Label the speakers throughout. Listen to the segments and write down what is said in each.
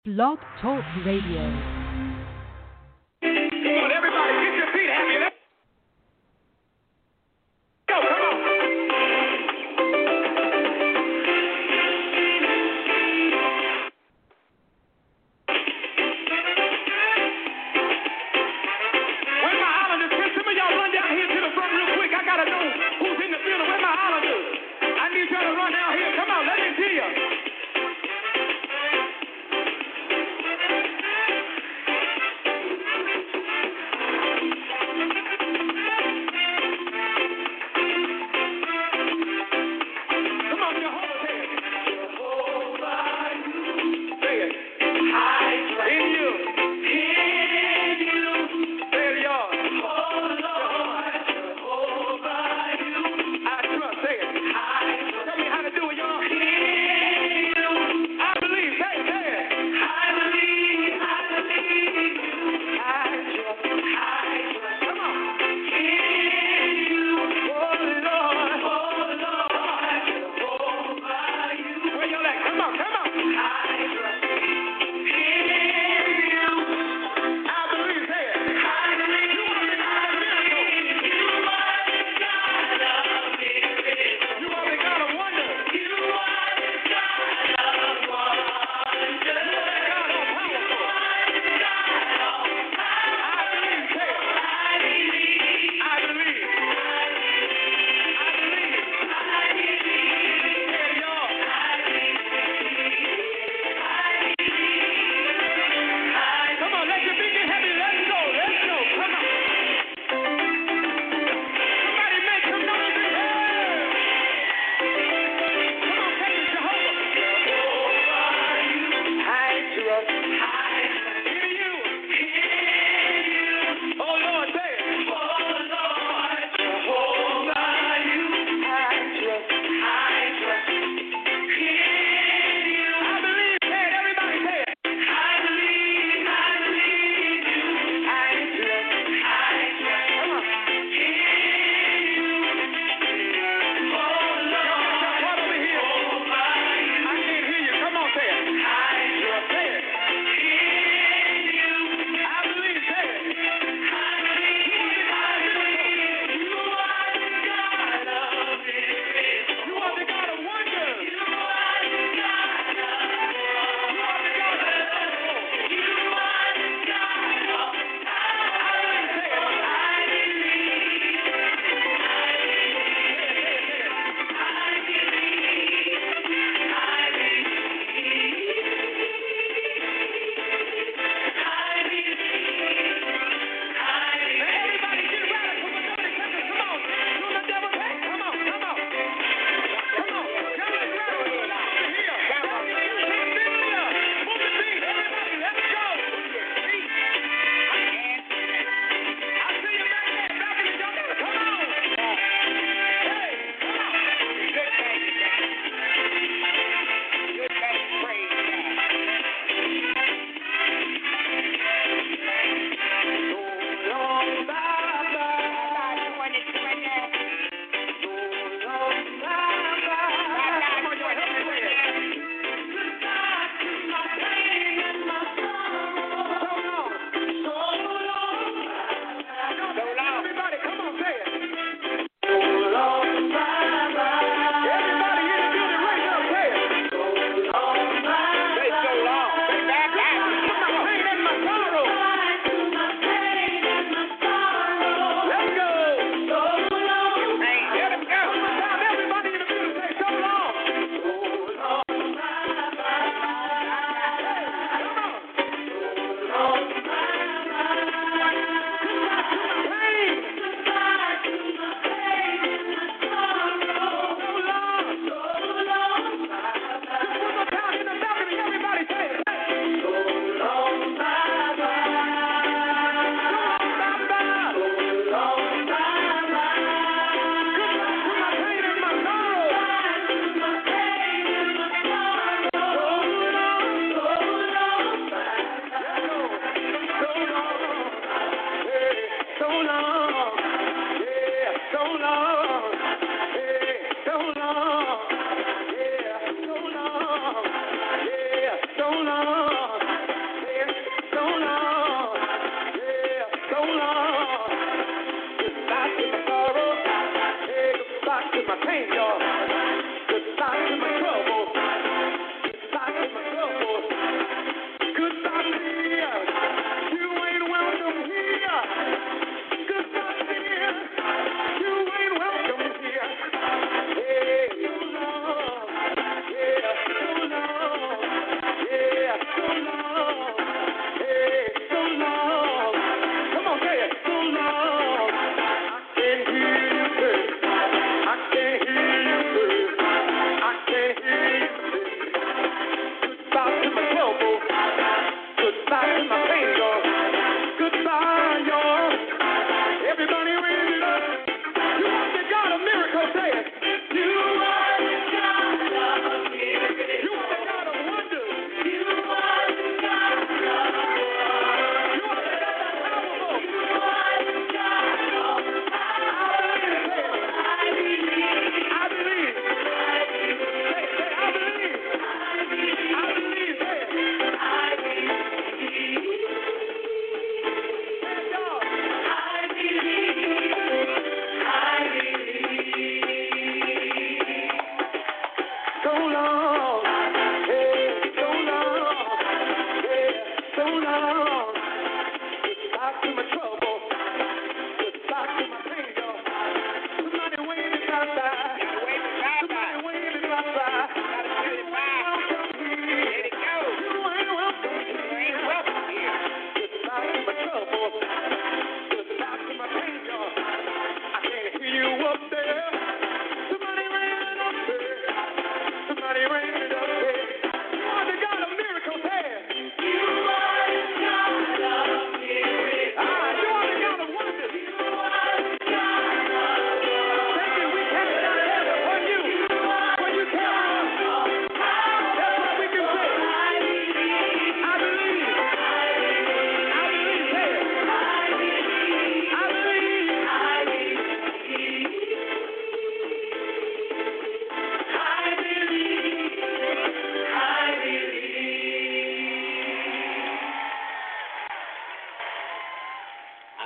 Speaker 1: Blog Talk Radio.
Speaker 2: Come on, everybody, get your feet happy. Let's go, come on. Where my islanders? Can some of y'all run down here to the front real quick? I gotta know who's in the field. Where my islanders? I need y'all to run down here. Come on, let me see you.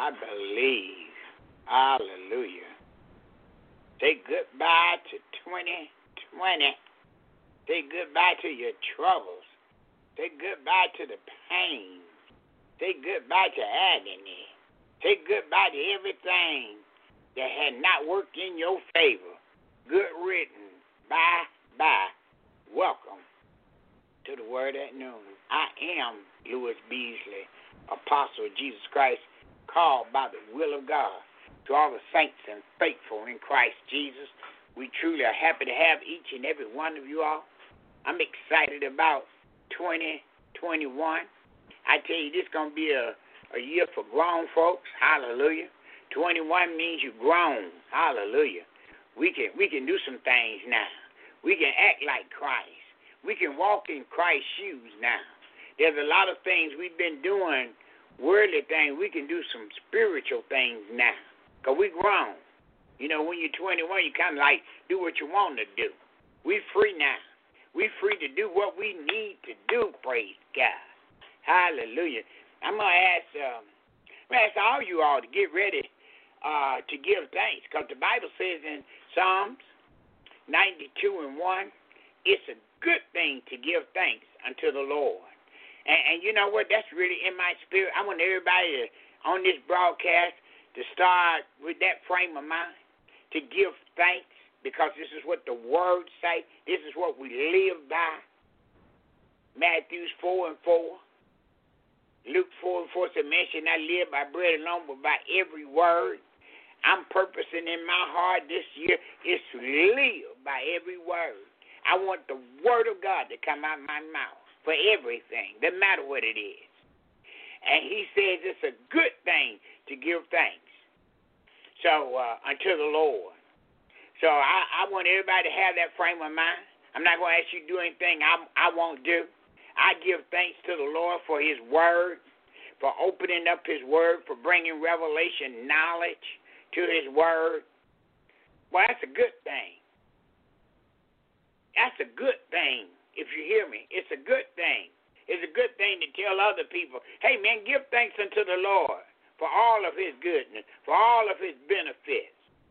Speaker 3: I believe. Hallelujah. Say goodbye to 2020. Say goodbye to your troubles. Say goodbye to the pain. Say goodbye to agony. Say goodbye to everything that had not worked in your favor. Good riddance. Bye. Welcome to the Word at Noon. I am Louis Beasley, Apostle of Jesus Christ, called by the will of God. To all the saints and faithful in Christ Jesus, we truly are happy to have each and every one of you all. I'm excited about 2021. I tell you, this is going to be a year for grown folks. Hallelujah. 21 means you're grown. Hallelujah. We can do some things now. We can act like Christ. We can walk in Christ's shoes now. There's a lot of things we've been doing, worldly things. We can do some spiritual things now because we grown. You know, when you're 21, you kind of like do what you want to do. We're free now. We're free to do what we need to do, praise God. Hallelujah. I'm going to ask all you all to get ready to give thanks because the Bible says in Psalms 92:1, it's a good thing to give thanks unto the Lord. And you know what? That's really in my spirit. I want everybody on this broadcast to start with that frame of mind, to give thanks. Because this is what the Word say. This is what we live by. Matthew 4:4. Luke 4:4 said, man shall not live by bread alone, but by every word. I'm purposing in my heart this year is to live by every word. I want the Word of God to come out of my mouth for everything, no matter what it is. And he says it's a good thing to give thanks. So, unto the Lord. So I want everybody to have that frame of mind. I'm not going to ask you to do anything I won't do. I give thanks to the Lord for His Word, for opening up His Word, for bringing revelation knowledge to His Word. Well, that's a good thing. That's a good thing, if you hear me. It's a good thing. It's a good thing to tell other people, hey, man, give thanks unto the Lord for all of His goodness, for all of His benefits.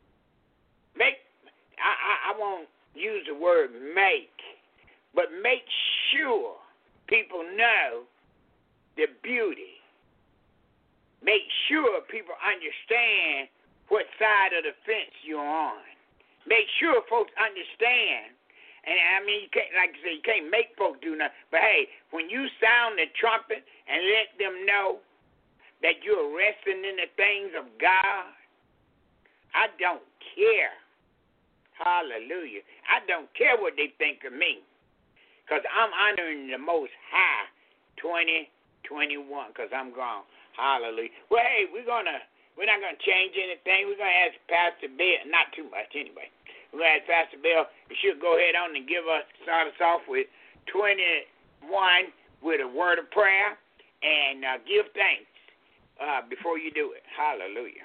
Speaker 3: I won't use the word make, but make sure people know the beauty. Make sure people understand what side of the fence you're on. Make sure folks understand. And I mean, you can't, like I say, you can't make folks do nothing. But hey, when you sound the trumpet and let them know that you're resting in the things of God, I don't care. Hallelujah. I don't care what they think of me because I'm honoring the Most High 2021 because I'm gone. Hallelujah. Well, hey, we're not going to change anything. We're going to ask Pastor Bill, not too much anyway. We're going to ask Pastor Bill, he should go ahead on and start us off with 21 with a word of prayer and give thanks before you do it. Hallelujah.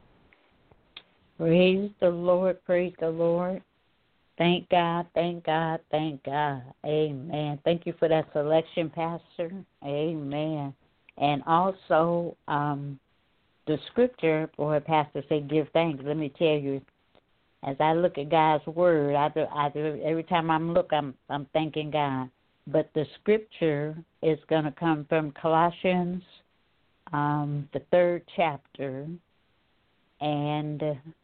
Speaker 4: Praise the Lord, praise the Lord. Thank God, thank God, thank God. Amen. Thank you for that selection, Pastor. Amen. And also, the scripture, boy, Pastor said give thanks. Let me tell you, as I look at God's word, every time I'm thanking God. But the scripture is going to come from Colossians, the 3rd chapter, and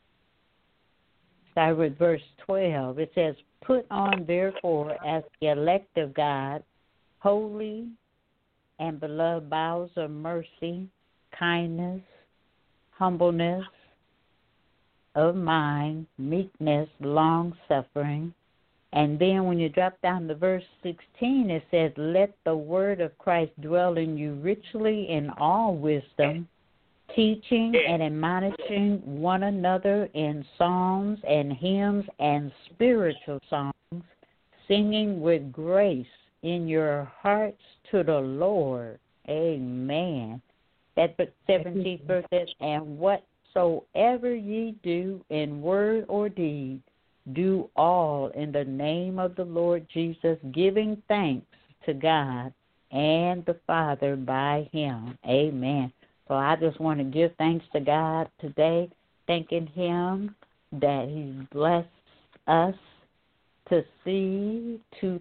Speaker 4: start with verse 12. It says, put on, therefore, as the elect of God, holy and beloved bowels of mercy, kindness, humbleness of mind, meekness, long-suffering. And then when you drop down to verse 16, it says, let the word of Christ dwell in you richly in all wisdom, teaching and admonishing one another in psalms and hymns and spiritual songs, singing with grace in your hearts to the Lord. Amen. That 17th verse says, and whatsoever ye do in word or deed, do all in the name of the Lord Jesus, giving thanks to God and the Father by Him. Amen. So I just want to give thanks to God today, thanking Him that He blessed us to see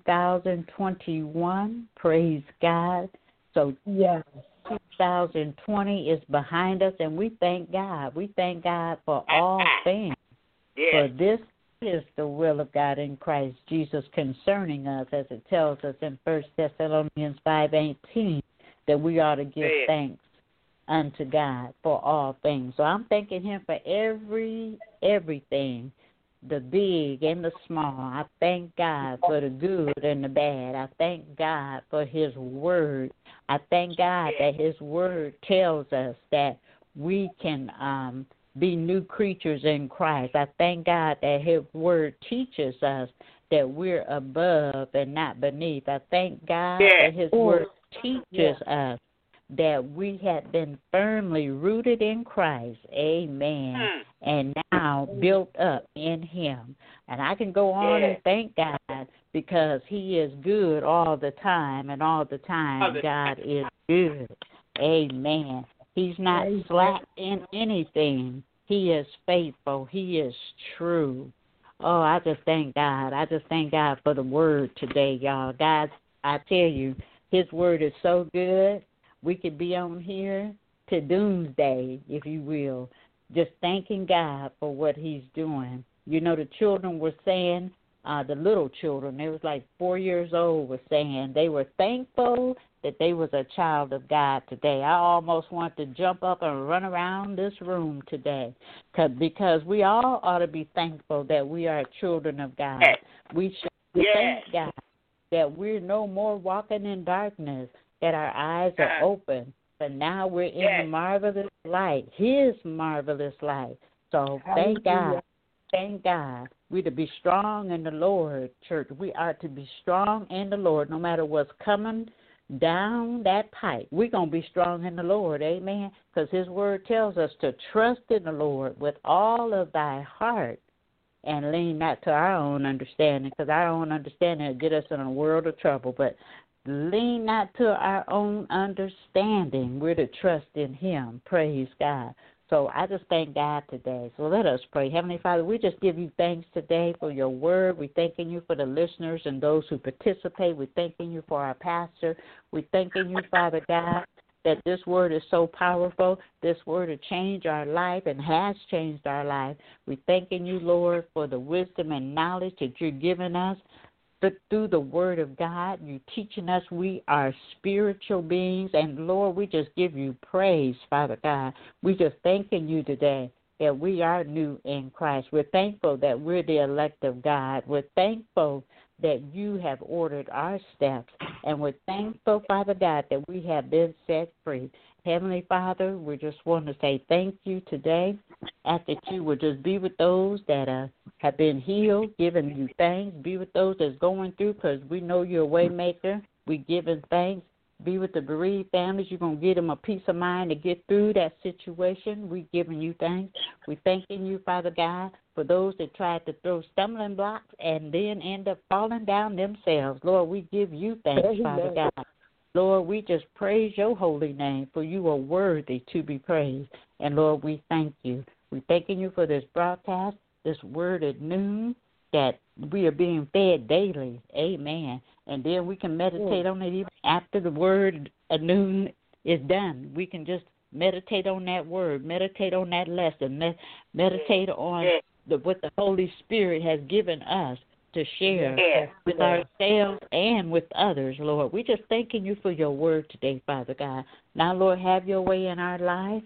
Speaker 4: 2021. Praise God. So 2020 is behind us, and we thank God. We thank God for all things. For this is the will of God in Christ Jesus concerning us, as it tells us in 1 Thessalonians 5:18, that we ought to give thanks unto God for all things. So I'm thanking Him for everything, the big and the small. I thank God for the good and the bad. I thank God for His word. I thank God that His word tells us that we can be new creatures in Christ. I thank God that His word teaches us that we're above and not beneath. I thank God that His word teaches us that we have been firmly rooted in Christ, amen, and now built up in Him. And I can go on and thank God because He is good all the time, and all the time God is good, amen. He's not slack in anything. He is faithful. He is true. Oh, I just thank God. I just thank God for the word today, y'all. God, I tell you, His word is so good. We could be on here to doomsday, if you will, just thanking God for what He's doing. You know, the children were saying, the little children, they was like 4 years old, were saying they were thankful that they was a child of God today. I almost want to jump up and run around this room today because we all ought to be thankful that we are children of God. We should thank God that we're no more walking in darkness, that our eyes are open, but now we're in the marvelous light, His marvelous light. So thank God. Thank God. We're to be strong in the Lord, church. We are to be strong in the Lord no matter what's coming down that pipe. We're going to be strong in the Lord, amen, because His word tells us to trust in the Lord with all of thy heart and lean not to our own understanding, because our own understanding will get us in a world of trouble, but lean not to our own understanding. We're to trust in Him. Praise God. So I just thank God today. So let us pray. Heavenly Father, we just give you thanks today for your word. We're thanking you for the listeners and those who participate. We're thanking you for our pastor. We're thanking you, Father God, that this word is so powerful. This word will change our life and has changed our life. We're thanking you, Lord, for the wisdom and knowledge that you're giving us. But through the word of God, you're teaching us we are spiritual beings. And, Lord, we just give you praise, Father God. We just thanking you today that we are new in Christ. We're thankful that we're the elect of God. We're thankful that you have ordered our steps. And we're thankful, Father God, that we have been set free. Heavenly Father, we just want to say thank you today. Ask that you would just be with those that have been healed, giving you thanks. Be with those that's going through, because we know you're a way maker. We giving thanks. Be with the bereaved families. You're going to give them a peace of mind to get through that situation. We giving you thanks. We thanking you, Father God, for those that tried to throw stumbling blocks and then end up falling down themselves. Lord, we give you thanks, Father God. Lord, we just praise your holy name, for you are worthy to be praised. And, Lord, we thank you. We're thanking you for this broadcast, this word at noon, that we are being fed daily. Amen. And then we can meditate on it even after the word at noon is done. We can just meditate on that word, meditate on that lesson, meditate on what the Holy Spirit has given us to share with ourselves and with others, Lord. We're just thanking you for your word today, Father God. Now, Lord, have your way in our life.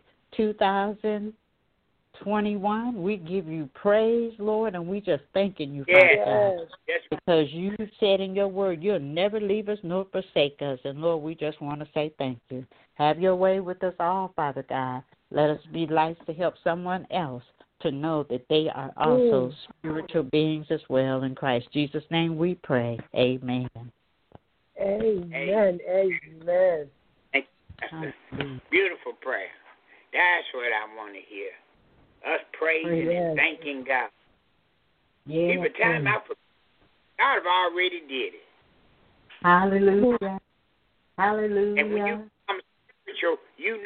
Speaker 4: 2021, we give you praise, Lord, and we just thanking you, Father God, because you said in your word you'll never leave us nor forsake us. And, Lord, we just want to say thank you. Have your way with us all, Father God. Let us be lights to help someone else to know that they are also spiritual beings as well in Christ Jesus' name we pray. Amen.
Speaker 5: Amen. Amen.
Speaker 3: Beautiful prayer. That's what I want to hear. Us praising and thanking God. Give a time out for God have already did it.
Speaker 4: Hallelujah. Hallelujah.
Speaker 3: And when you become spiritual, you know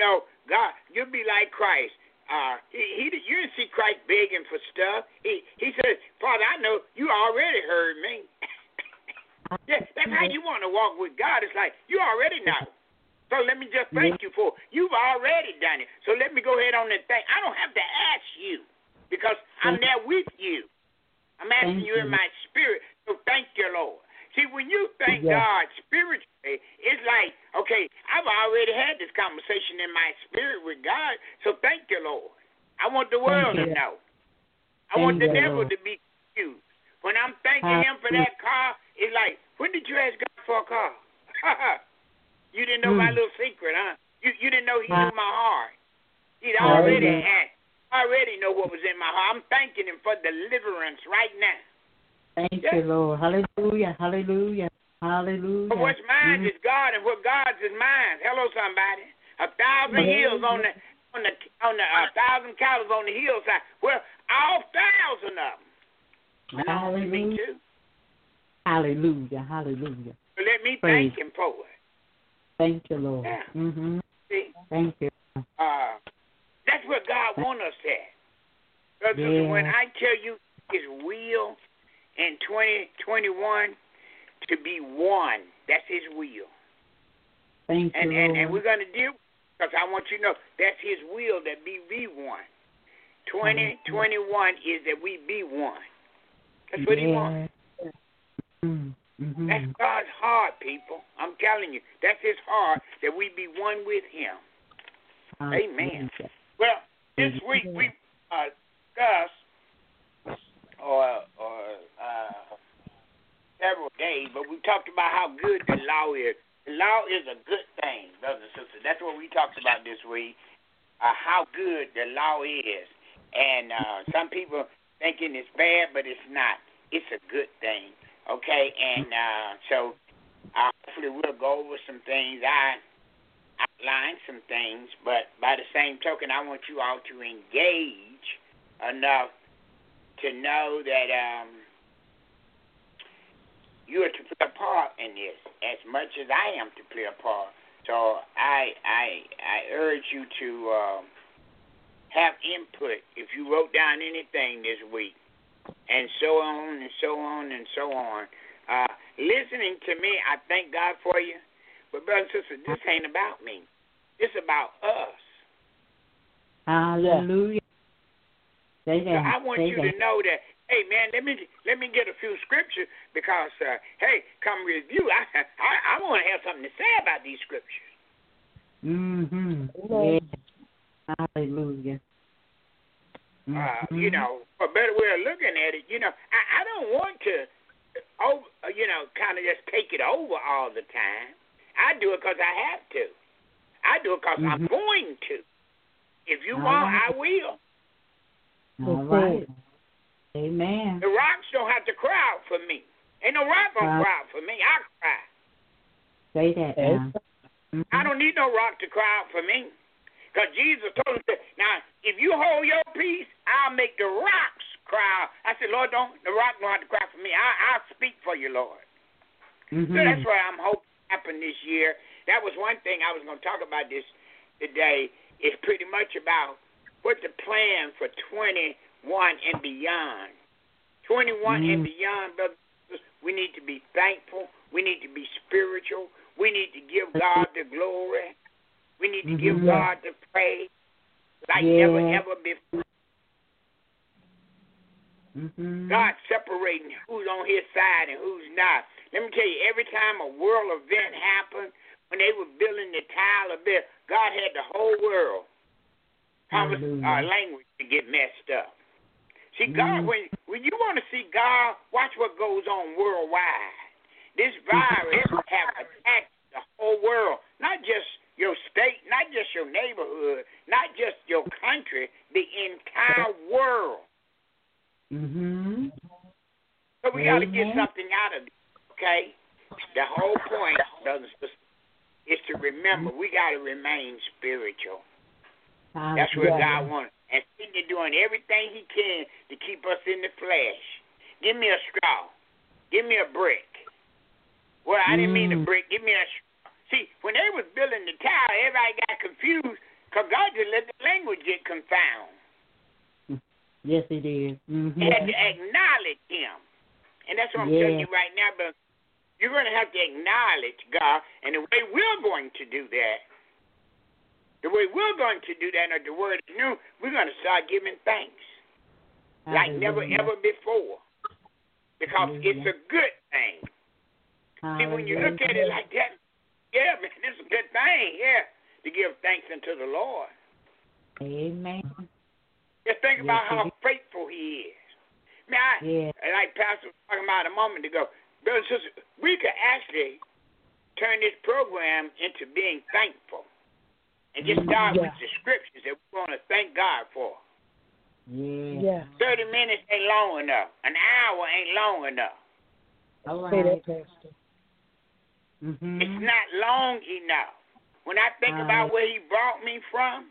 Speaker 3: God, you'll be like Christ. You didn't see Christ begging for stuff. He said, Father, I know you already heard me. Yeah, that's how you want to walk with God. It's like, you already know. So let me just thank you for it. You've already done it. So let me go ahead on and thank. I don't have to ask you because I'm there with you. I'm asking you in my spirit. So thank you, Lord. See, when you thank God spiritually, it's like, okay, I've already had this conversation in my spirit with God. So thank you, Lord. I want the world to know. I want the devil to be confused. When I'm thanking him for that car, it's like, when did you ask God for a car? You didn't know my little secret, huh? You didn't know he knew my heart. He'd already know what was in my heart. I'm thanking him for deliverance right now.
Speaker 4: Thank you, Lord. Hallelujah, hallelujah, hallelujah.
Speaker 3: But what's mine is God, and what God's is mine. Hello, somebody. 1,000 hills on the 1,000 cattle on the hillside. Well, all 1,000 of them belong to me too.
Speaker 4: Hallelujah, hallelujah.
Speaker 3: So let me thank him for it.
Speaker 4: Thank you, Lord.
Speaker 3: Yeah. See?
Speaker 4: Thank you.
Speaker 3: That's what God wants us at. When I tell you his will in 2021 to be one, that's his will.
Speaker 4: Thank you, Lord.
Speaker 3: And we're going to deal with it because I want you to know that's his will that we be one. 2021 is that we be one. That's what he wants. That's God's heart, people. I'm telling you, that's his heart, that we be one with him. Amen. Well, this week we discussed, several days, but we talked about how good the law is. The law is a good thing, brothers and sisters. That's what we talked about this week, how good the law is. And some people thinking it's bad, but it's not. It's a good thing. Okay, and so hopefully we'll go over some things. I outlined some things, but by the same token, I want you all to engage enough to know that you are to play a part in this as much as I am to play a part. So I urge you to have input. If you wrote down anything this week, and so on and so on and so on. Listening to me, I thank God for you. But, brothers and sisters, this ain't about me. It's about us.
Speaker 4: Hallelujah.
Speaker 3: So I want you to know that, hey, man, let me get a few scriptures because, hey, come review. I want to have something to say about these scriptures.
Speaker 4: Yeah. Hallelujah.
Speaker 3: You know, a better way of looking at it, you know, I don't want to, kind of just take it over all the time. I do it because I have to. I do it because I'm going to. If you want, I will.
Speaker 4: All right. Amen.
Speaker 3: The rocks don't have to cry out for me. Ain't no rock going to cry out for me. I cry.
Speaker 4: Say that now.
Speaker 3: I don't need no rock to cry out for me. Because Jesus told us that, now, if you hold your peace, I'll make the rocks cry out. I said, Lord, the rock don't have to cry for me. I'll speak for you, Lord. So that's what I'm hoping to happen this year. That was one thing I was going to talk about this today. It's pretty much about what the plan for 21 and beyond. 21 and beyond, brothers, we need to be thankful. We need to be spiritual. We need to give God the glory. We need to give God the praise like never, ever before. God separating who's on his side and who's not. Let me tell you, every time a world event happened, when they were building the Tower of Babel, God had the whole world language to get messed up. See, God, when you want to see God, watch what goes on worldwide. This virus have attacked the whole world, not just your state, not just your neighborhood, not just your country, the entire world. So we got to get something out of it, okay? The whole point, brothers and sisters, is to remember we got to remain spiritual. That's what God wants. And Satan doing everything he can to keep us in the flesh. Give me a straw. Give me a brick. Well, I didn't mean a brick. Give me a straw. See, when they was building the tower, everybody got confused because God get confounded.
Speaker 4: Yes, it is. Mm-hmm.
Speaker 3: You have to acknowledge him. And that's what I'm telling you right now, but you're going to have to acknowledge God. And the way we're going to do that, or the word is new, we're going to start giving thanks like never, ever before. Because it's a good thing. See, when you look at it like that, yeah, man, it's a good thing, to give thanks unto the Lord.
Speaker 4: Amen.
Speaker 3: Just think about how faithful he is. Man, like Pastor was talking about a moment ago, brothers and sisters, we could actually turn this program into being thankful and just start with the scriptures that we want to thank God for. 30 minutes ain't long enough. An hour ain't long enough.
Speaker 4: All right.
Speaker 3: It's not long enough. When I think about where he brought me from,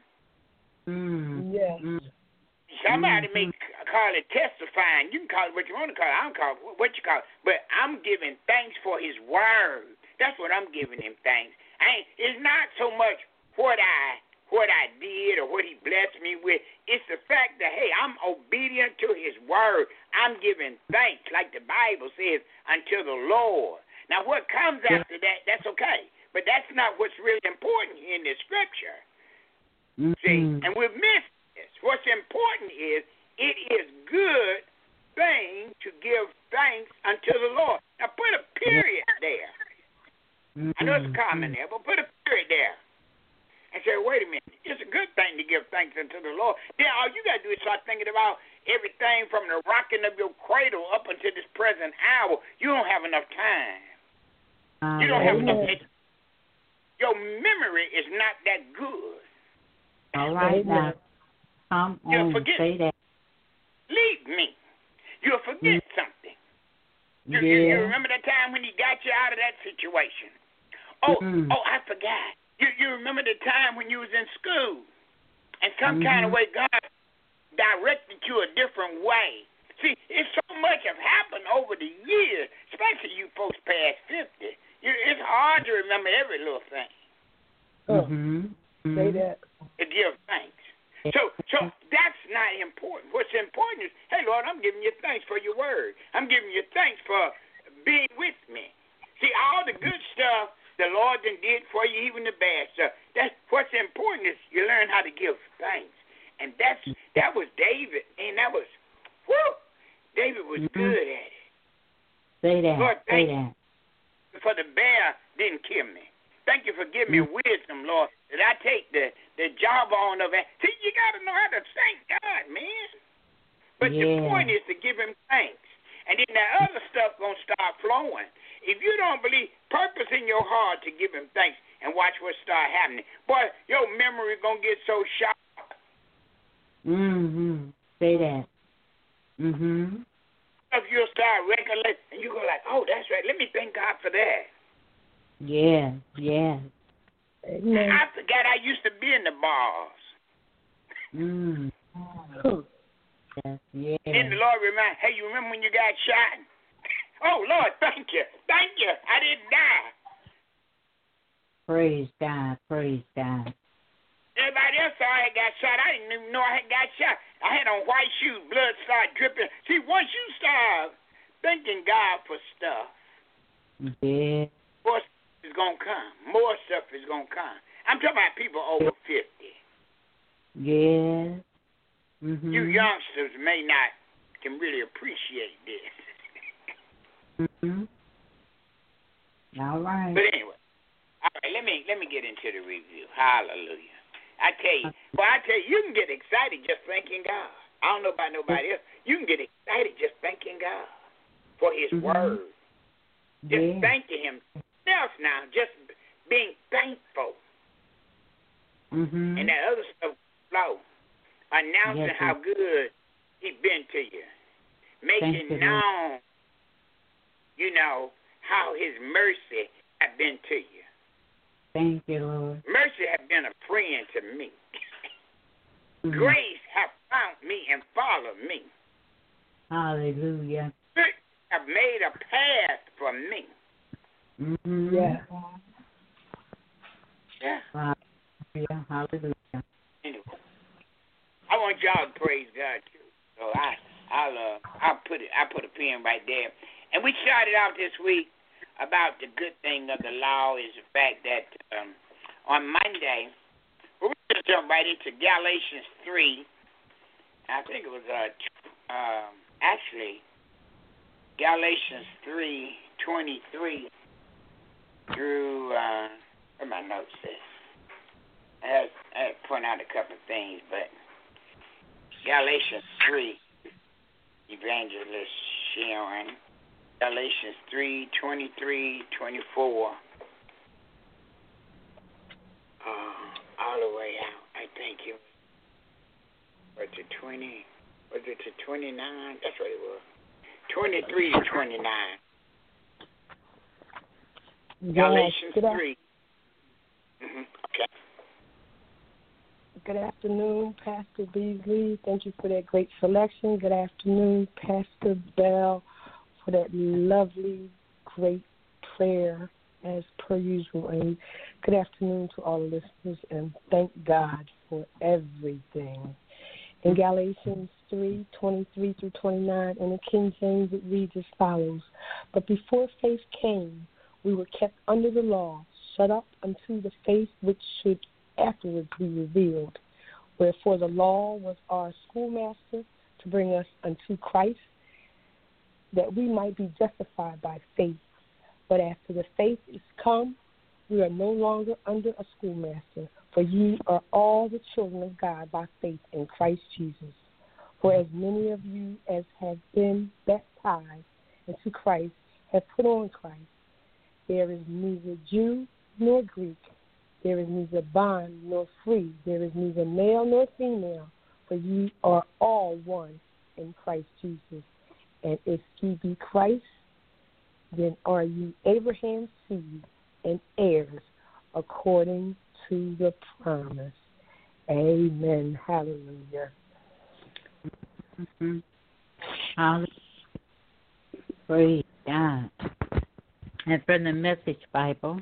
Speaker 3: somebody may call it testifying. You can call it what you want to call it. I don't call it what you call it. But I'm giving thanks for his word. That's what I'm giving him thanks. It's not so much what I did or what he blessed me with. It's the fact that, hey, I'm obedient to his word. I'm giving thanks, like the Bible says, unto the Lord. Now, what comes after that, that's okay. But that's not what's really important in the scripture. See, and we've missed this. What's important is it is good thing to give thanks unto the Lord. Now, put a period there. I know it's a comment there, but put a period there. And say, wait a minute, it's a good thing to give thanks unto the Lord. Then all you got to do is start thinking about everything from the rocking of your cradle up until this present hour. You don't have enough time. You don't have enough. Your memory is not that good.
Speaker 4: All right, now.
Speaker 3: You'll forget.
Speaker 4: Say that.
Speaker 3: Leave me. You'll forget something. You remember that time when he got you out of that situation? Oh, I forgot. You remember the time when you was in school and some kind of way God directed you a different way. See, it's so much have happened over the years, especially you folks past 50. It's hard to remember every little thing.
Speaker 5: Say that.
Speaker 3: To give thanks. So that's not important. What's important is, hey, Lord, I'm giving you thanks for your word. I'm giving you thanks for being with me. See, all the good stuff the Lord done did for you, even the bad stuff. That's what's important is you learn how to give thanks. And that was David. And that was, David was good at it.
Speaker 4: Say that.
Speaker 3: Lord,
Speaker 4: say
Speaker 3: that.
Speaker 4: that.
Speaker 3: For the bear didn't kill me. Thank you for giving me wisdom, Lord, that I take the jawbone of it. See, you got to know how to thank God, man. But the point is to give him thanks. And then the other stuff going to start flowing. If you don't believe, purpose in your heart to give him thanks and watch what start happening. Boy, your memory going to get so sharp.
Speaker 4: Say that.
Speaker 3: If you'll start recollecting, and you go like, oh, that's right. Let me thank God for that.
Speaker 4: Yeah.
Speaker 3: I forgot I used to be in the bars.
Speaker 4: Yes.
Speaker 3: Then the Lord reminded, hey, you remember when you got shot? Oh, Lord, thank you. Thank you. I didn't die.
Speaker 4: Praise God.
Speaker 3: Everybody else saw I had got shot. I didn't even know I had got shot. I had on white shoes. Blood started dripping. See, once you start thanking God for stuff, more stuff is going to come. More stuff is going to come. I'm talking about people over 50.
Speaker 4: Yes.
Speaker 3: You youngsters can really appreciate this.
Speaker 4: All right.
Speaker 3: But anyway, all right. Let me get into the review. Hallelujah. I tell you, you can get excited just thanking God. I don't know about nobody else. You can get excited just thanking God for His word. Just thanking Him. Else now, just being thankful. And that other stuff flow. Announcing how good He's been to you. Making known, how His mercy has been to you.
Speaker 4: Thank you, Lord.
Speaker 3: Mercy has been a friend to me. Grace has found me and followed me.
Speaker 4: Hallelujah.
Speaker 3: Good have made a path for me.
Speaker 4: Yeah.
Speaker 3: Yeah.
Speaker 4: Hallelujah.
Speaker 3: Anyway, want y'all to praise God too. So I'll put a pin right there. And we started out this week about the good thing of the law is the fact that on Monday, we're going to jump right into Galatians 3. I think it was actually Galatians 3:23 through, where my notes says. I had to point out a couple of things, but Galatians 3, Evangelist Sharon, Galatians 3:23-24, all the way out. I think it was to 20. Was it to 29? That's what it was. 23 to 29. Galatians 3. Okay.
Speaker 5: Good afternoon, Pastor Beasley. Thank you for that great selection. Good afternoon, Pastor Bell, for that lovely, great prayer as per usual. And good afternoon to all the listeners, and thank God for everything. In Galatians 3:23-29, in the King James, it reads as follows: But before faith came, we were kept under the law, shut up unto the faith which should afterwards be revealed. Wherefore the law was our schoolmaster to bring us unto Christ, that we might be justified by faith. But after the faith is come, we are no longer under a schoolmaster, for ye are all the children of God by faith in Christ Jesus. For as many of you as have been baptized into Christ have put on Christ. There is neither Jew nor Greek. There is neither bond nor free. There is neither male nor female. For ye are all one in Christ Jesus. And if ye be Christ, then are ye Abraham's seed and heirs according to the promise. Amen. Hallelujah.
Speaker 4: Mm-hmm. Hallelujah. Praise God. And from the Message Bible,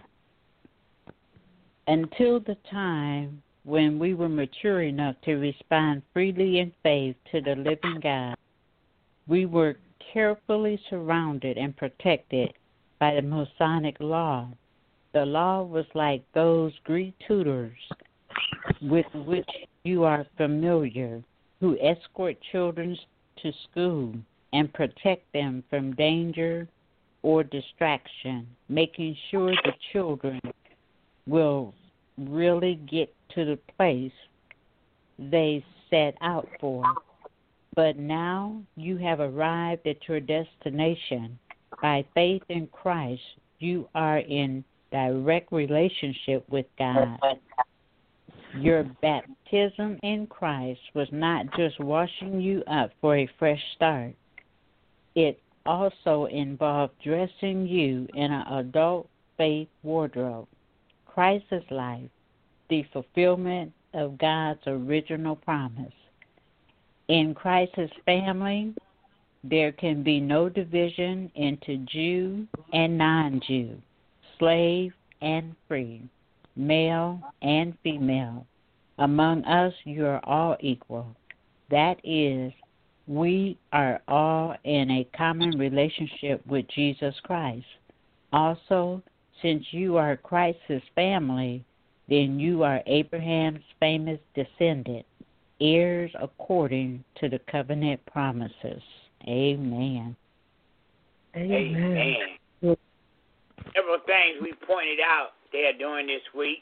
Speaker 4: until the time when we were mature enough to respond freely in faith to the living God, we were carefully surrounded and protected by the Mosaic law. The law was like those Greek tutors with which you are familiar, who escort children to school and protect them from danger or distraction, making sure the children will really get to the place they set out for. But now you have arrived at your destination. By faith in Christ, you are in direct relationship with God. Your baptism in Christ was not just washing you up for a fresh start. It also involved dressing you in an adult faith wardrobe. Christ's life, the fulfillment of God's original promise. In Christ's family, there can be no division into Jew and non-Jew, slave and free, male and female. Among us, you are all equal. That is, we are all in a common relationship with Jesus Christ. Also, since you are Christ's family, then you are Abraham's famous descendant, heirs according to the covenant promises. Amen.
Speaker 3: Amen. Several things we pointed out there during this week.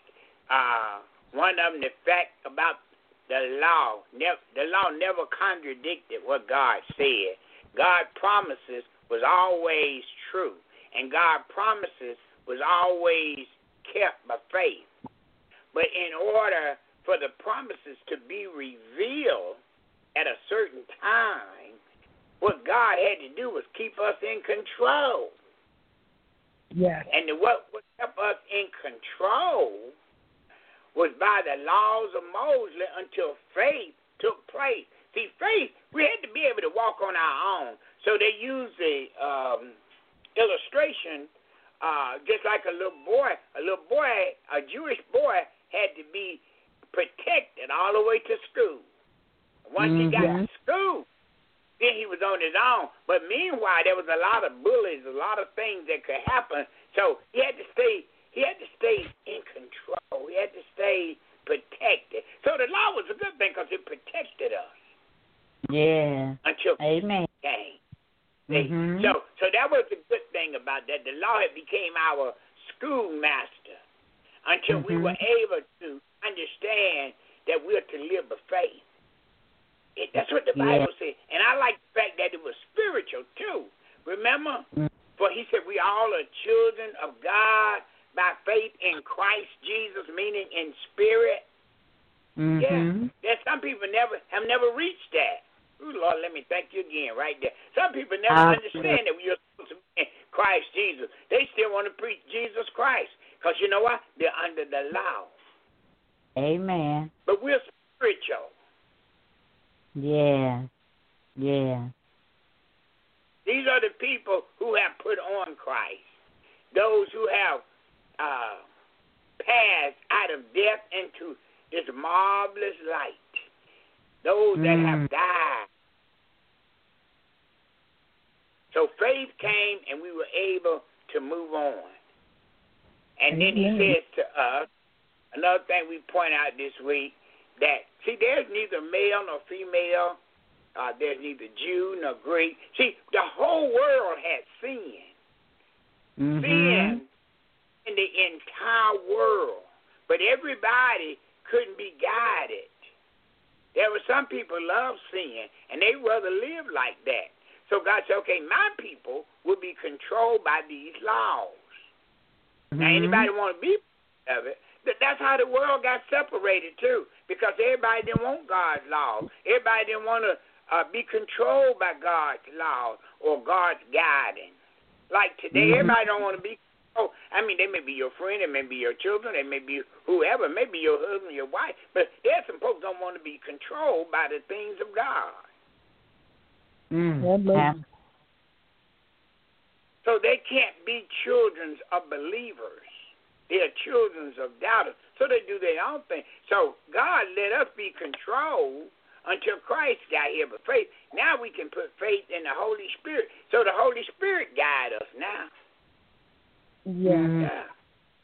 Speaker 3: One of them, the fact about the law. The law never contradicted what God said. God's promises was always true, and God's promises was always kept by faith. But in order for the promises to be revealed at a certain time, what God had to do was keep us in control.
Speaker 5: Yes.
Speaker 3: And what kept us in control was by the laws of Moses until faith took place. See, faith, we had to be able to walk on our own. So they used the illustration just like a little boy, a Jewish boy had to be protected all the way to school. once he got to school, then he was on his own. But meanwhile, there was a lot of bullies, a lot of things that could happen. So he had to stay in control. He had to stay protected. So the law was a good thing because it protected us.
Speaker 4: Yeah.
Speaker 3: Until
Speaker 4: Amen.
Speaker 3: came. So that was the good thing about that. The law had became our schoolmaster until we were able to understand that we're to live by faith. That's what the Bible said. And I like the fact that it was spiritual too. Remember? For he said we all are children of God by faith in Christ Jesus, meaning in spirit. Yeah. There's some people have never reached that. Ooh, Lord, let me thank you again right there. Some people never understand that we're supposed to be in Christ Jesus. They still want to preach Jesus Christ because you know what? They're under the law.
Speaker 4: Amen.
Speaker 3: But we're spiritual.
Speaker 4: Yeah. Yeah.
Speaker 3: These are the people who have put on Christ. Those who have passed out of death into this marvelous light. Those that have died. So faith came and we were able to move on. And then he says to us, another thing we point out this week, that, see, there's neither male nor female, there's neither Jew nor Greek. See, the whole world had sin. Sin in the entire world. But everybody couldn't be guided. There were some people who love sin, and they rather live like that. So God said, okay, my people will be controlled by these laws. Now, anybody want to be part of it? That's how the world got separated, too, because everybody didn't want God's laws. Everybody didn't want to be controlled by God's laws or God's guidance. Like today, everybody don't want to be controlled. I mean, they may be your friend, they may be your children, they may be whoever, maybe your husband, your wife, but there's some folks don't want to be controlled by the things of God. So they can't be children of believers. They are children of doubters. So they do their own thing. So God let us be controlled until Christ got here by faith. Now we can put faith in the Holy Spirit. So the Holy Spirit guide us now. Yeah.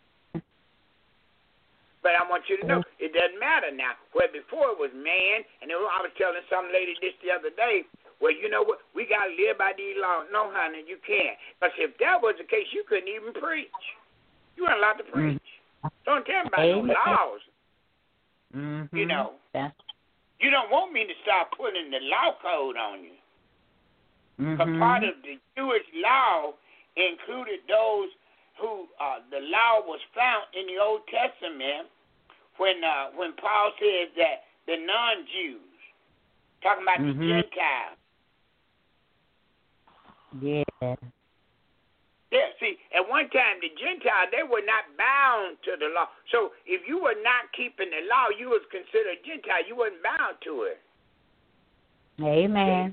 Speaker 3: But I want you to know, it doesn't matter now. Where before it was man, and I was telling some lady this the other day, well, you know what? We got to live by these laws. No, honey, you can't. Because if that was the case, you couldn't even preach. You weren't allowed to preach. Don't tell me about no laws. You know. You don't want me to start putting the law code on you. Because part of the Jewish law included those who the law was found in the Old Testament when Paul says that the non-Jews, talking about the Gentiles. Yeah, see, at one time, the Gentiles, they were not bound to the law. So if you were not keeping the law, you was considered a Gentile. You wasn't bound to it.
Speaker 4: Amen.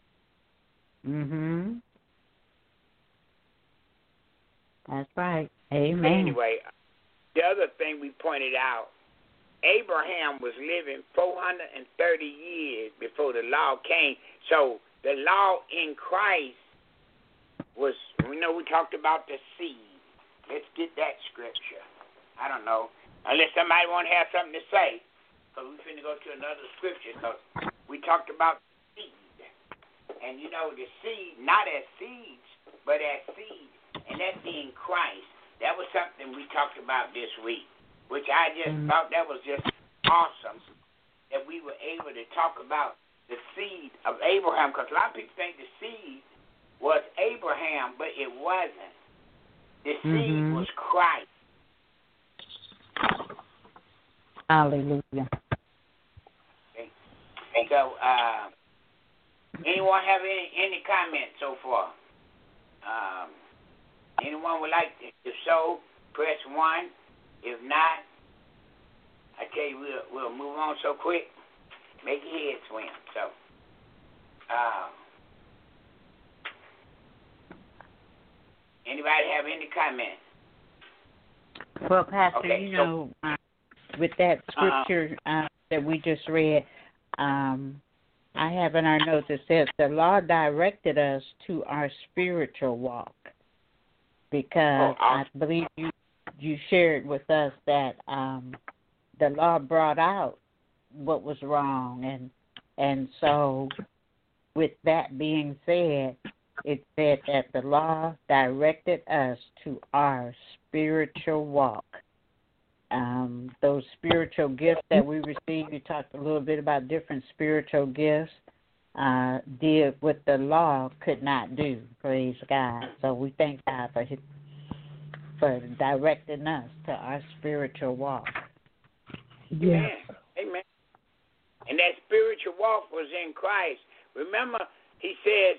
Speaker 4: That's right. Amen.
Speaker 3: But anyway, the other thing we pointed out, Abraham was living 430 years before the law came. So the law in Christ was, we talked about the seed. Let's get that scripture. I don't know. Unless somebody want to have something to say. Because we're finna go to another scripture. Because we talked about the seed. And the seed, not as seeds, but as seed. And that being Christ. That was something we talked about this week. Which I just thought that was just awesome. That we were able to talk about the seed of Abraham. Because a lot of people think the seed was Abraham, but it wasn't. The seed was Christ.
Speaker 4: Hallelujah.
Speaker 3: Okay. So, anyone have any comments so far? Anyone would like to? If so, press 1. If not, I tell you, we'll move on so quick. Make your head swim. So, anybody have any comments?
Speaker 4: Well, Pastor, with that scripture that we just read, I have in our notes, it says the law directed us to our spiritual walk, because I believe you shared with us that the law brought out what was wrong, and so with that being said, it said that the law directed us to our spiritual walk. Those spiritual gifts that we received, you talked a little bit about different spiritual gifts, did what the law could not do, praise God. So we thank God for directing us to our spiritual walk.
Speaker 3: Yeah. Amen. And that spiritual walk was in Christ. Remember, he said,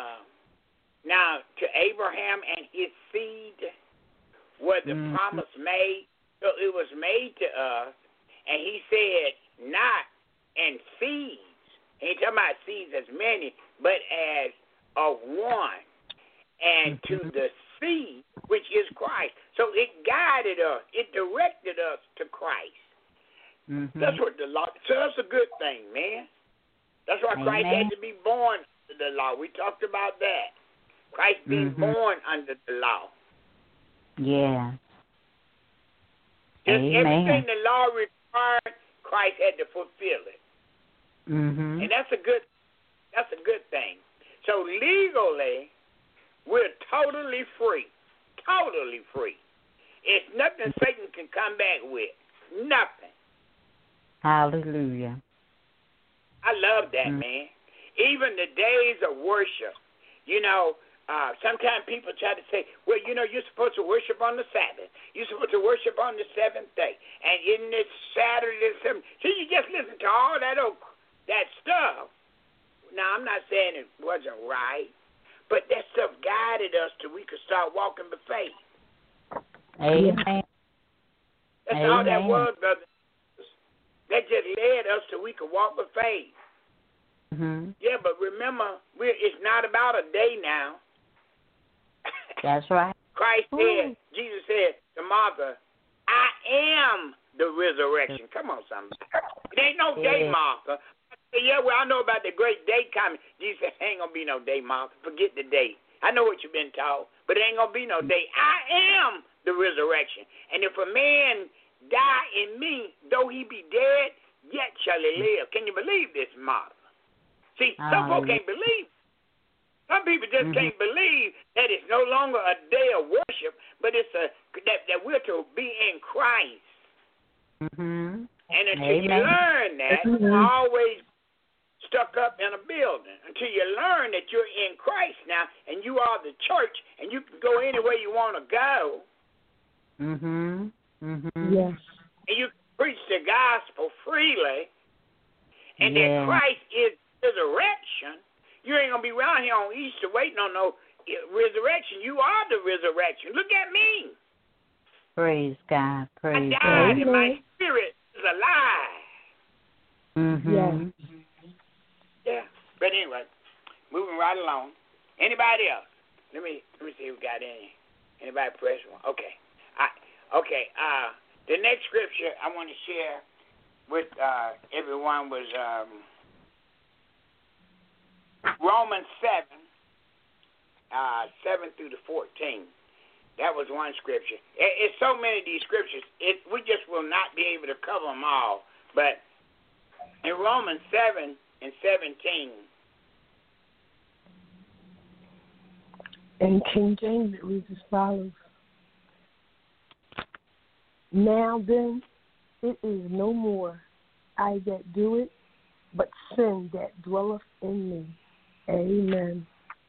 Speaker 3: now to Abraham and his seed were the promise made. So it was made to us, and he said, not in seeds. He ain't talking about seeds as many, but as of one, and to the seed, which is Christ. So it guided us. It directed us to Christ. That's what the law. So that's a good thing, man. That's why Christ had to be born under the law. We talked about that. Christ being born under the law.
Speaker 4: Yeah.
Speaker 3: Just everything the law required, Christ had to fulfill it. And that's a good thing. So legally, we're totally free. Totally free. It's nothing Satan can come back with. Nothing.
Speaker 4: Hallelujah.
Speaker 3: I love that, man. Even the days of worship, sometimes people try to say, well, you're supposed to worship on the Sabbath. You're supposed to worship on the seventh day. And in this Saturday, see, you just listen to all that stuff. Now, I'm not saying it wasn't right, but that stuff guided us till we could start walking by faith.
Speaker 4: Amen.
Speaker 3: That's all that was, brother. That just led us till we could walk by faith. Yeah, but remember, it's not about a day now.
Speaker 4: That's right.
Speaker 3: Christ said, Jesus said to Martha, I am the resurrection. Come on, somebody. It ain't no day, Martha. I said, yeah, well, I know about the great day coming. Jesus said, ain't going to be no day, Martha. Forget the day. I know what you've been taught, but it ain't going to be no day. I am the resurrection. And if a man die in me, though he be dead, yet shall he live. Can you believe this, Martha? See, some folk can't believe. Some people just can't believe that it's no longer a day of worship, but it's that we're to be in Christ. And until you learn that, you're always stuck up in a building. Until you learn that you're in Christ now, and you are the church, and you can go anywhere you want to go.
Speaker 5: Yes.
Speaker 3: And you can preach the gospel freely, and that Christ is resurrection. You ain't going to be around here on Easter waiting on no resurrection. You are the resurrection. Look at me.
Speaker 4: Praise God. Praise God.
Speaker 3: I died and my spirit is alive. Yeah. But anyway, moving right along. Anybody else? Let me see if we got anybody press one. Okay. The next scripture I want to share with everyone was Romans 7, 7 through to 14. That was one scripture. It's so many of these scriptures, we just will not be able to cover them all. But in Romans 7 and 17.
Speaker 5: In King James, it reads as follows. Now then, it is no more I that do it, but sin that dwelleth in me. Amen.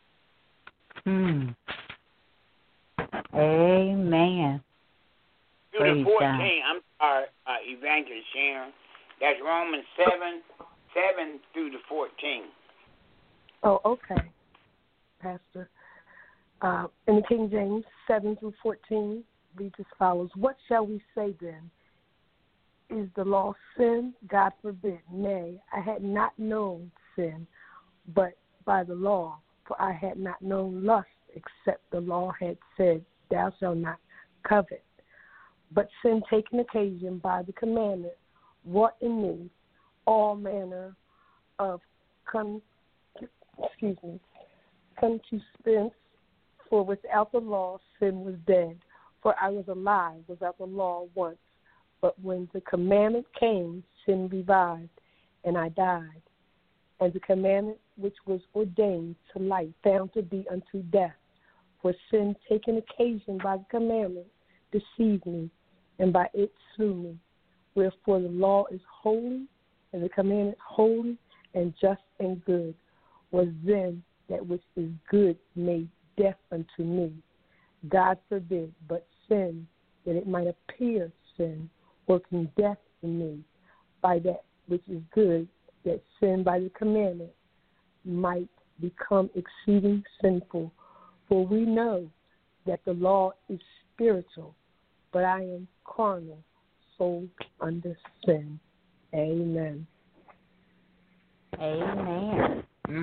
Speaker 4: Amen.
Speaker 3: Through the 14, I'm sorry, Evangelist Sharon. That's Romans 7 through the 14.
Speaker 5: Oh, okay, Pastor. In the King James, 7 through 14 reads as follows. What shall we say then? Is the law sin? God forbid. Nay, I had not known sin, but by the law, for I had not known lust, except the law had said, thou shalt not covet. But sin taken occasion by the commandment wrought in me all manner of concupiscence, for without the law sin was dead. For I was alive without the law once, but when the commandment came, sin revived, and I died. And the commandment which was ordained to life found to be unto death. For sin, taking occasion by the commandment, deceived me, and by it slew me. Wherefore the law is holy, and the commandment holy, and just and good. Was then that which is good made death unto me? God forbid, but sin, that it might appear sin, working death in me, by that which is good, that sin by the commandment might become exceeding sinful. For we know that the law is spiritual, but I am carnal, sold under sin. Amen.
Speaker 4: Amen.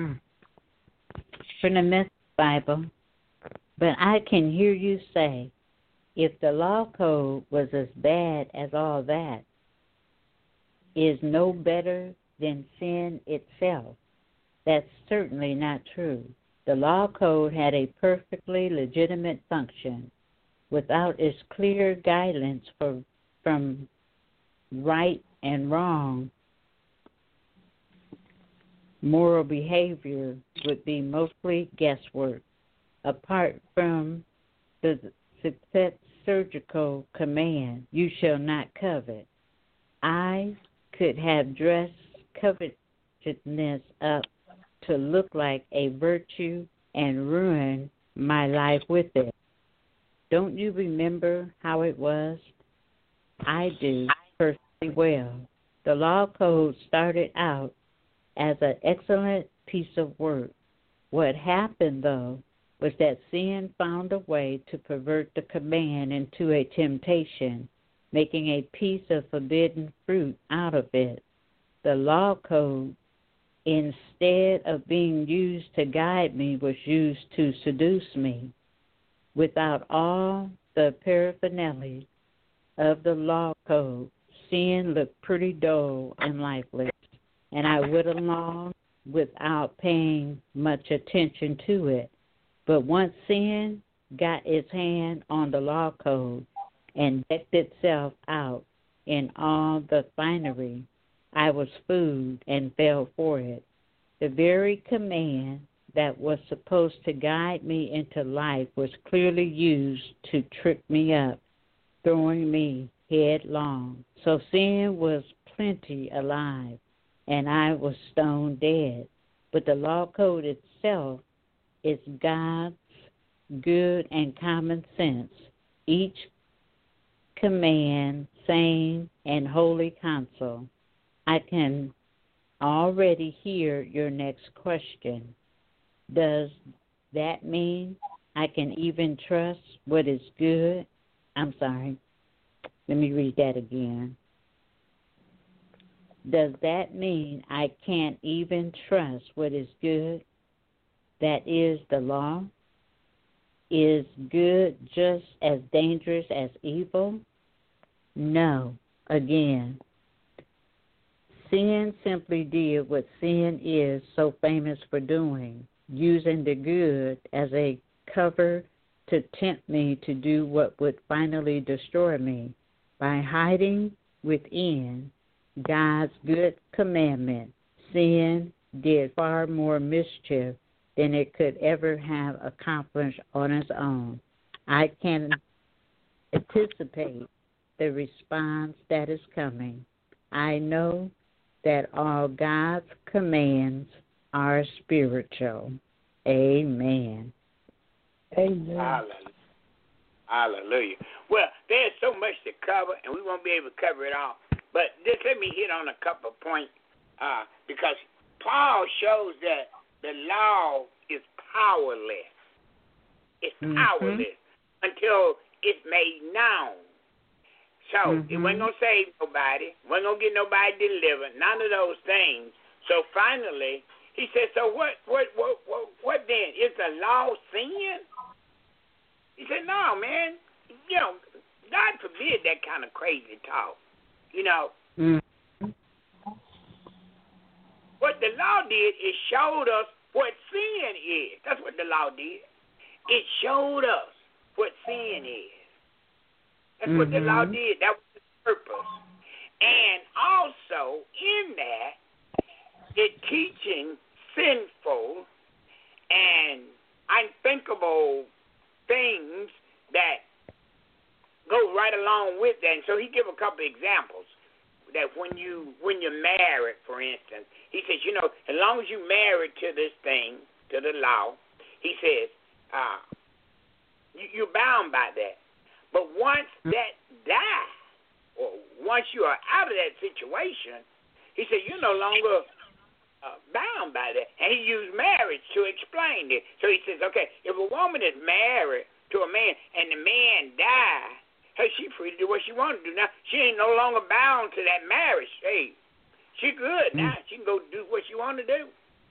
Speaker 4: From the Message Bible. But I can hear you say, if the law code was as bad as all that, is no better than sin itself. That's certainly not true. The law code had a perfectly legitimate function. Without its clear guidance from right and wrong, moral behavior would be mostly guesswork. Apart from the surgical command, you shall not covet, I could have dressed covetousness up to look like a virtue and ruin my life with it. Don't you remember how it was? I do perfectly well. The law code started out as an excellent piece of work. What happened, though, was that sin found a way to pervert the command into a temptation, making a piece of forbidden fruit out of it. The law code, instead of being used to guide me, was used to seduce me. Without all the paraphernalia of the law code, sin looked pretty dull and lifeless, and I would along without paying much attention to it. But once sin got its hand on the law code and decked itself out in all the finery, I was fooled and fell for it. The very command that was supposed to guide me into life was clearly used to trip me up, throwing me headlong. So sin was plenty alive, and I was stone dead. But the law code itself is God's good and common sense, each command sane and holy counsel. I can already hear your next question. Does that mean I can even trust what is good? I'm sorry. Let me read that again. Does that mean I can't even trust what is good? That is the law? Is good just as dangerous as evil? No. Again, sin simply did what sin is so famous for doing, using the good as a cover to tempt me to do what would finally destroy me. By hiding within God's good commandment, sin did far more mischief than it could ever have accomplished on its own. I can anticipate the response that is coming. I know that all God's commands are spiritual. Amen.
Speaker 5: Amen.
Speaker 3: Hallelujah. Well, there's so much to cover, and we won't be able to cover it all. But just let me hit on a couple of points, because Paul shows that the law is powerless. It's powerless until it's made known. So it wasn't going to save nobody, wasn't going to get nobody delivered, none of those things. So finally, he said, so what then? Is the law sin? He said, no, man. You know, God forbid that kind of crazy talk. You know, what the law did did is showed us what sin is. That's what the law did. It showed us what sin is. That's what the law did. That was the purpose. And also in that, it teaching sinful and unthinkable things that go right along with that. And so he give a couple examples that when you're married, for instance, he says, as long as you're married to this thing, to the law, he says, you're bound by that. But once that dies, or once you are out of that situation, he said, you're no longer bound by that. And he used marriage to explain it. So he says, okay, if a woman is married to a man and the man dies, hey, she free to do what she wants to do. Now, she ain't no longer bound to that marriage. Hey, she good now. She can go do what she want to do.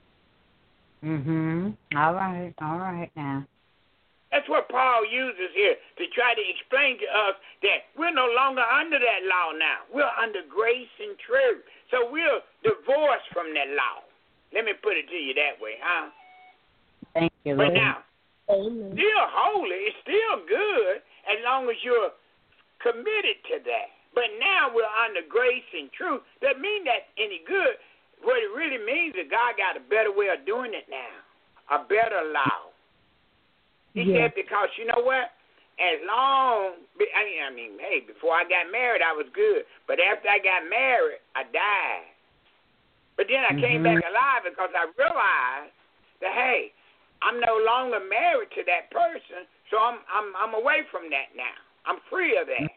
Speaker 4: All right now.
Speaker 3: That's what Paul uses here to try to explain to us that we're no longer under that law now. We're under grace and truth. So we're divorced from that law. Let me put it to you that way, huh?
Speaker 4: Thank you,
Speaker 3: But
Speaker 4: Lord.
Speaker 3: now, still holy, it's still good as long as you're committed to that. But now we're under grace and truth. That mean that's any good. What it really means is God got a better way of doing it now, a better law. He said, because you know what? As long, I mean, hey, before I got married, I was good. But after I got married, I died. But then I came back alive because I realized that, hey, I'm no longer married to that person, so I'm away from that now. I'm free of that.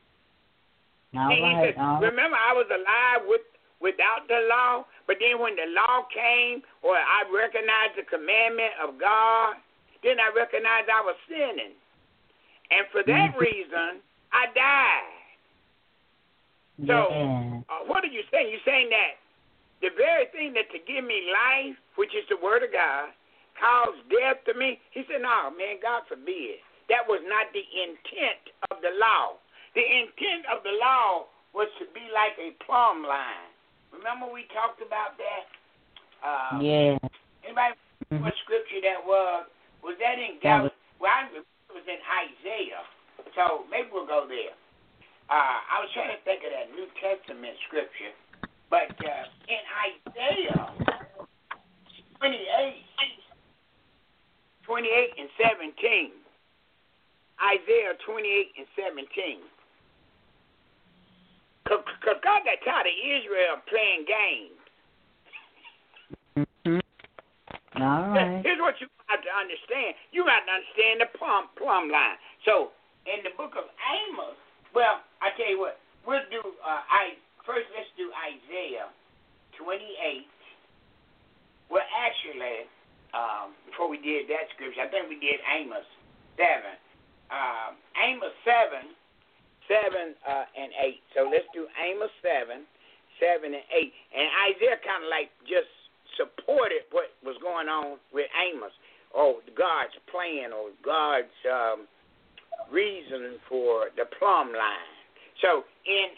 Speaker 3: He said, remember, I was alive without the law, but then when the law came, or I recognized the commandment of God, then I recognized I was sinning. And for that reason, I died. So what are you saying? You're saying that the very thing that to give me life, which is the word of God, caused death to me? He said, no, man, God forbid. That was not the intent of the law. The intent of the law was to be like a plumb line. Remember we talked about that? Anybody know what scripture that was? Was that in Galatians? Well, I remember it was in Isaiah. So maybe we'll go there. I was trying to think of that New Testament scripture. But in Isaiah 28 and 17, Isaiah 28 and 17. Because God got tired of Israel playing games.
Speaker 4: All right.
Speaker 3: Here's what you have to understand. You got to understand the plumb line. So, in the book of Amos, well, I tell you what, we'll do, first let's do Isaiah 28. Well, actually, before we did that scripture, I think we did Amos 7. Amos 7 and 8. So let's do Amos 7 and 8. And Isaiah kind of like just supported what was going on with Amos, or God's plan, or God's reason for the plumb line. So in,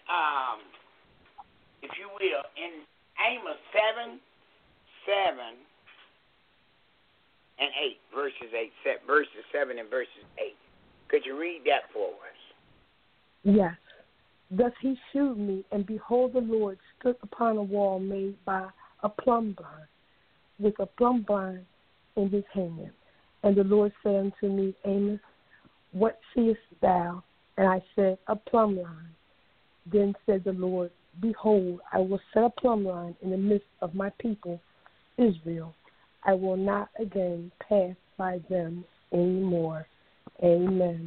Speaker 3: if you will, in Amos 7 and 8, verses 7 and verses 8. Could you read that for us?
Speaker 5: Yes. Thus he shewed me, and behold, the Lord stood upon a wall made by a plumb line, with a plumb line in his hand. And the Lord said unto me, Amos, what seest thou? And I said, a plumb line. Then said the Lord, behold, I will set a plumb line in the midst of my people, Israel. I will not again pass by them anymore. Amen.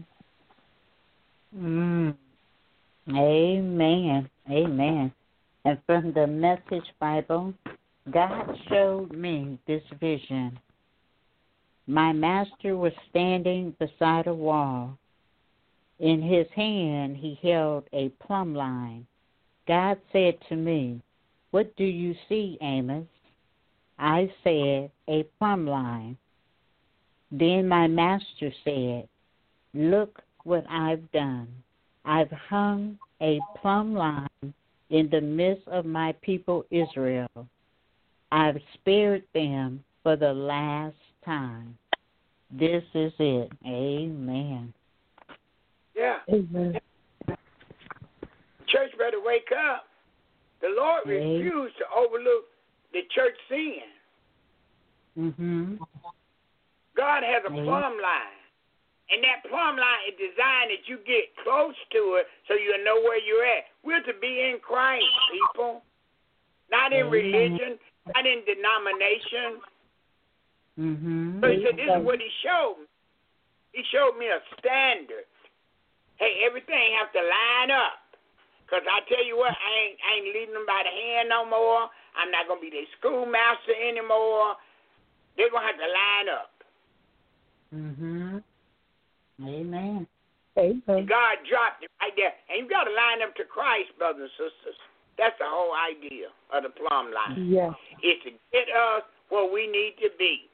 Speaker 4: Amen. Amen. And from the Message Bible, God showed me this vision. My master was standing beside a wall. In his hand he held a plumb line. God said to me, what do you see, Amos? I said, a plumb line. Then my master said, look what I've done. I've hung a plumb line in the midst of my people Israel. I've spared them for the last time. This is it. Amen.
Speaker 3: Yeah.
Speaker 5: Amen.
Speaker 3: Church better wake up. The Lord refused to overlook the church sin.
Speaker 4: Mhm.
Speaker 3: God has a plumb line. And that plumb line is designed that you get close to it so you'll know where you're at. We're to be in Christ, people. Not in religion, not in denomination.
Speaker 4: Mhm.
Speaker 3: So he said, this is what he showed me. He showed me a standard. Hey, everything has to line up. Because I tell you what, I ain't leading them by the hand no more. I'm not going to be their schoolmaster anymore. They're going to have to line up.
Speaker 4: Mhm. Amen.
Speaker 5: Amen.
Speaker 3: God dropped it right there. And you got to line up to Christ, brothers and sisters. That's the whole idea of the plumb line.
Speaker 5: Yes.
Speaker 3: It's to get us where we need to be.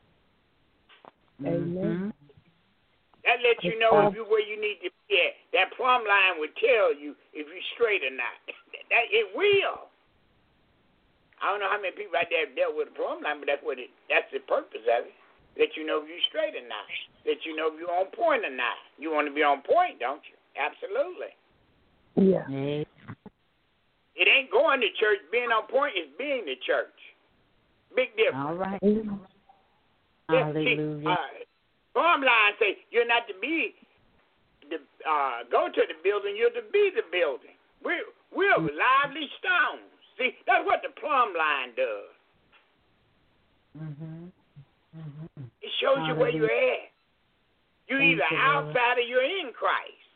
Speaker 5: Amen.
Speaker 3: That lets you know if you where you need to be at. That plumb line would tell you if you're straight or not. That it will. I don't know how many people out there have dealt with a plumb line, but that's the purpose of it. Let you know if you're straight or not. Let you know if you're on point or not. You want to be on point, don't you? Absolutely.
Speaker 5: Yeah.
Speaker 3: It ain't going to church. Being on point is being the church. Big difference.
Speaker 4: All right.
Speaker 3: Hallelujah. Plumb line say you're not to be go to the building. You're to be the building. We're lively stones. See, that's what the plumb line does. It shows you where you're at. You're either outside or you're in Christ.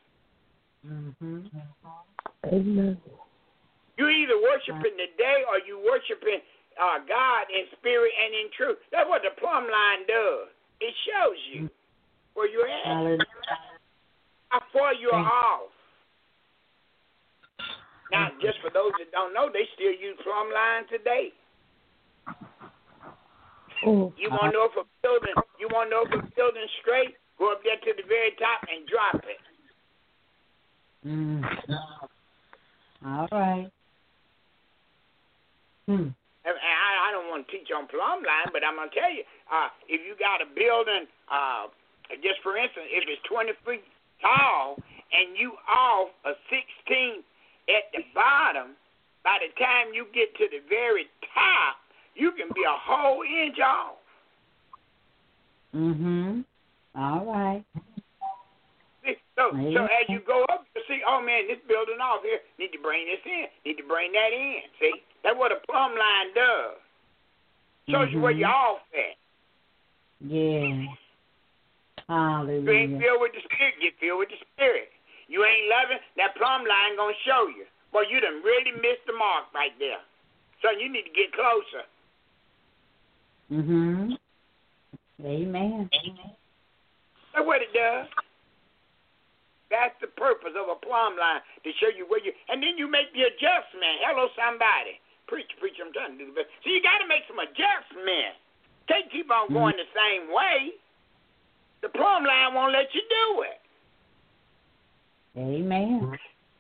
Speaker 5: Amen.
Speaker 3: You're either worshiping today or you worshiping God in spirit and in truth. That's what the plumb line does. It shows you where you're at. How far you're off. Now, just for those that don't know, they still use plumb lines today. You want to know if a building's straight? Go up there to the very top and drop it.
Speaker 4: All right.
Speaker 3: And I don't want to teach on plumb line, but I'm going to tell you, if you got a building, just for instance, if it's 20 feet tall and you off a 16 at the bottom, by the time you get to the very top, you can be a whole inch off.
Speaker 4: All right.
Speaker 3: So as you go up, you see, oh man, this building off here, need to bring this in, need to bring that in. See, that's what a plumb line does. Shows you where you're off at.
Speaker 4: Yeah. Hallelujah.
Speaker 3: You ain't filled with the Spirit, get filled with the Spirit. You ain't loving, that plumb line gonna show you. Boy, you done really missed the mark right there. So you need to get closer.
Speaker 4: Amen.
Speaker 3: That's what it does. That's the purpose of a plumb line, to show you where you, and then you make the adjustment. Hello, somebody. Preach, I'm trying to do the best. So you got to make some adjustments. Can't keep on going the same way. The plumb line won't let you do it.
Speaker 4: Amen.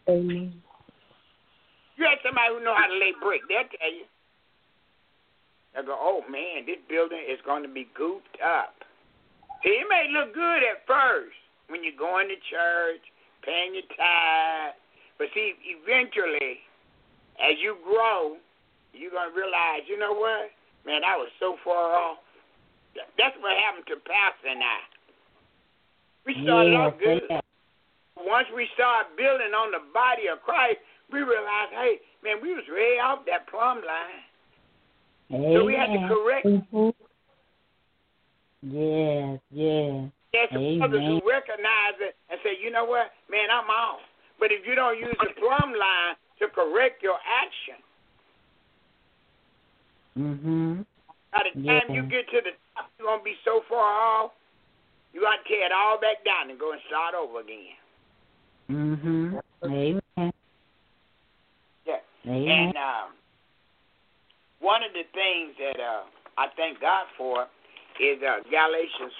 Speaker 3: You have somebody who know how to lay brick, they'll tell you. They'll go, oh, man, this building is going to be gooped up. See, it may look good at first when you're going to church, paying your tithe. But see, eventually, as you grow, you're going to realize, you know what? Man, I was so far off. That's what happened to Pastor and I. We started off good. Once we started building on the body of Christ, we realized, hey, man, we was way off that plumb line. So we had to correct.
Speaker 4: Yes.
Speaker 3: There's some others who recognize it and say, you know what, man, I'm off. But if you don't use the plumb line to correct your action, by the time you get to the top, you're going to be so far off, you got to tear it all back down and go and start over again.
Speaker 4: Amen.
Speaker 3: Yeah.
Speaker 4: Amen.
Speaker 3: And one of the things that I thank God for is Galatians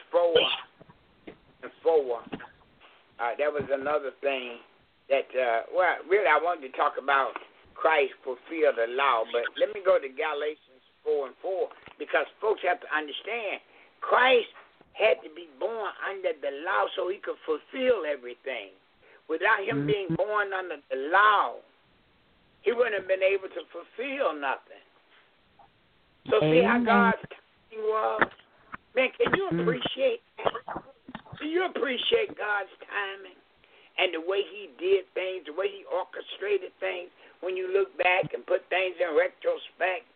Speaker 3: 4:4. That was another thing that, really I wanted to talk about Christ fulfilled the law, but let me go to Galatians 4 and 4, because folks have to understand Christ had to be born under the law so he could fulfill everything. Without him being born under the law, he wouldn't have been able to fulfill nothing. So see how God's timing was? Man, can you appreciate that? Do you appreciate God's timing and the way he did things, the way he orchestrated things when you look back and put things in retrospect?